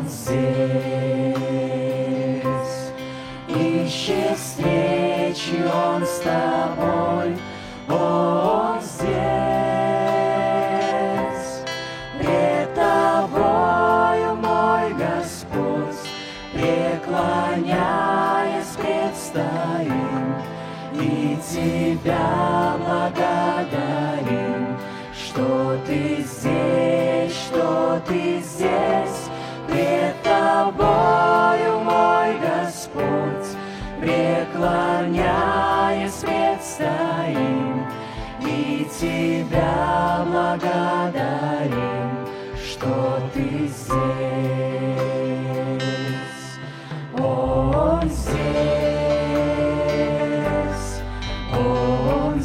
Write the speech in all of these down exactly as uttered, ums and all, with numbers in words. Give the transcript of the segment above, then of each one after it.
здесь. Ищет встречи Он с тобой, Он здесь. Пред тобою, мой Господь, преклоняясь предстоим, и Тебя благодарим, что Ты здесь, что Ты здесь. Пред Тобою, мой Господь, преклоняясь предстоим, и Тебя благодарим, что Ты здесь. Он здесь, Он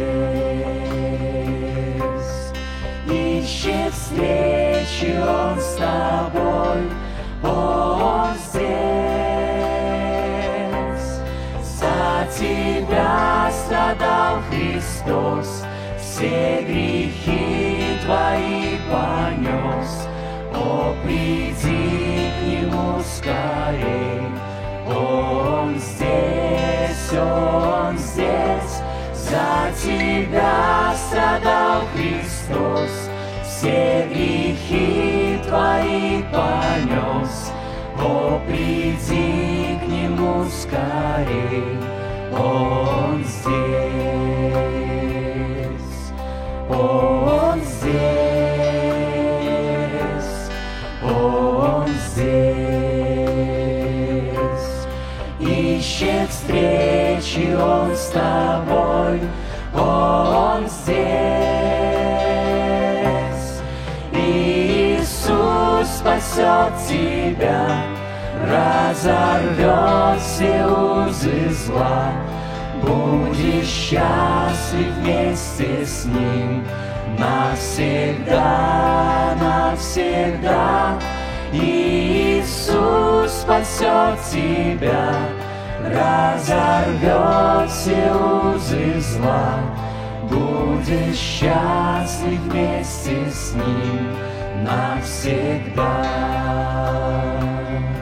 здесь. Ищет встречи Он с тобой, Он здесь. За тебя страдал Христос, все грехи твои понес. О, приди к Нему скорей, Он здесь, Он здесь. За тебя страдал Христос, все грехи твои понес. О, приди к Нему скорей, Он здесь, Он здесь, Он здесь. Ищет встречи Он с тобой, Он здесь. Иисус спасет тебя, разорвет все узы зла. Будешь счастлив вместе с Ним навсегда, навсегда. Иисус спасет тебя, разорвет все узы зла. Будешь счастлив вместе с Ним навсегда.